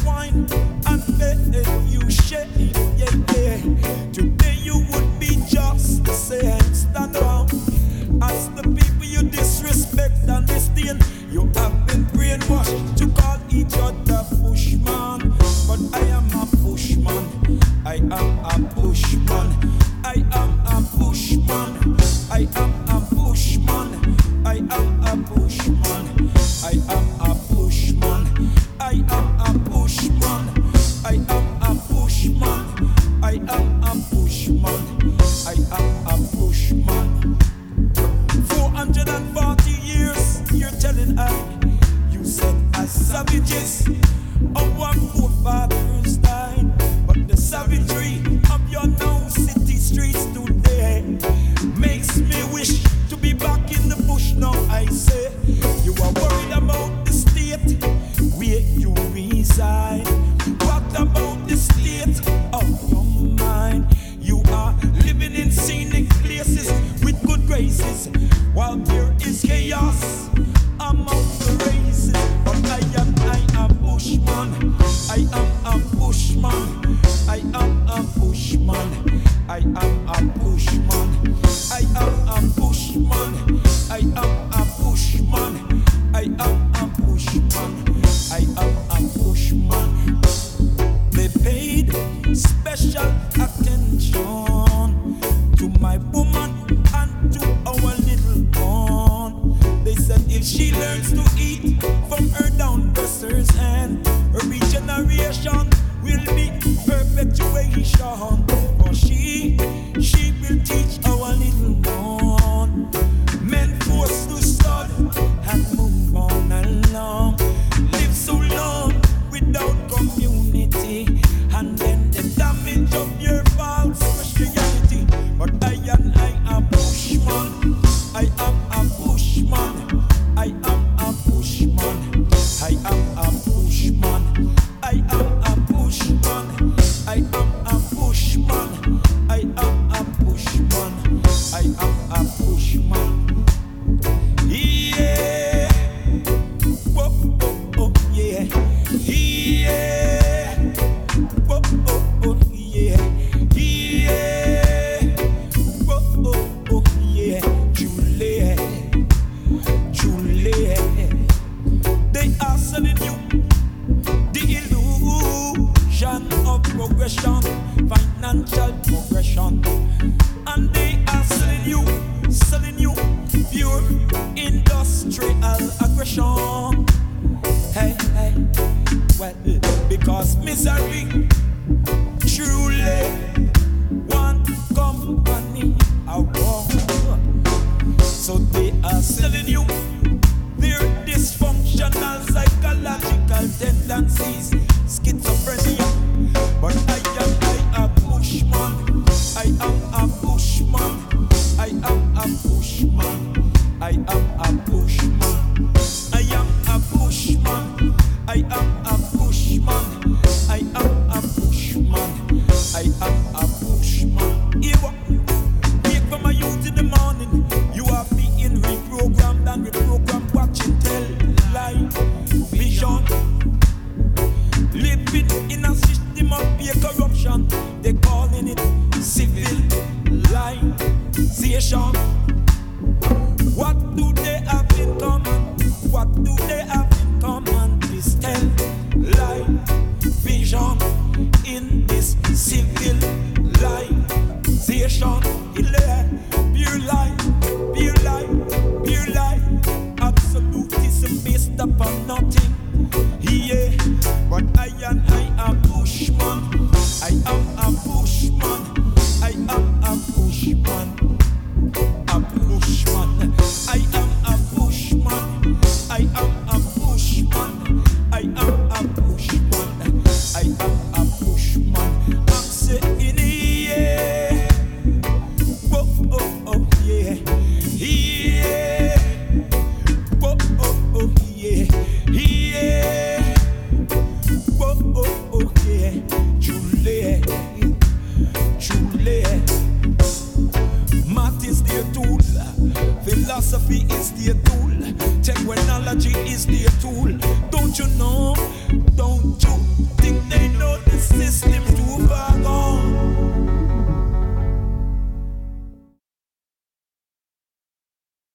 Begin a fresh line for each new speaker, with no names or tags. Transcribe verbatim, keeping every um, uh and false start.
wine and make you shake, yeah, yeah. Today you would be just the same. Stand around as the people you disrespect and disdain. You have been brainwashed to call each other bushman, but I am a bushman. I am a bushman. I am a bushman. I am a bushman. I am a bushman. I am a bushman. I am a bushman. I am a bushman. I am a bushman. I am a bushman. four hundred forty years, you're telling I, you said as savages, our forefathers died, but the savagery of your now city streets today makes me wish to be back in the bush now. I say, you are worried about the state where you reside. What about the state of your mind? You are living in scenic places with good graces, while there is chaos among the races. But I am, I am bushman. I am a bushman. I am a bushman. I am a bushman. I am a bushman. I am a bushman. I am a bushman. I am a bushman. They paid special attention to my woman and to our little one. They said if she learns to eat from her down dusters, and her regeneration will be perpetuation. For she, she will teach our little one. Men forced to stud and move on along. Live so long without community, and then the damage of your false Christianity. But I am, I am bushman. I am a bushman. I am a bushman. I am a bushman. I am a bushman. I am a bushman. I am a bushman. I am a bushman. Yeah. Whoa, oh, oh, yeah. Yeah. Whoa, oh, oh, yeah. Yeah. Whoa, oh, oh, yeah. Juliet. Juliet. They are selling you the illusion of progression, financial progression, and they are selling you, selling you pure industrial aggression. Hey, hey, well, because misery truly one company around. So they are selling you their dysfunctional psychological tendencies, schizophrenia. But I am, I am bushman. I am a bushman. I am a bushman. I am a bushman. I am a bushman. I am a bushman. I am a bushman. I am a bushman. Ewa, wake from my youth in the morning. You are being reprogrammed and reprogrammed, watching television. Living in a system of pure corruption. They calling it civilization. What do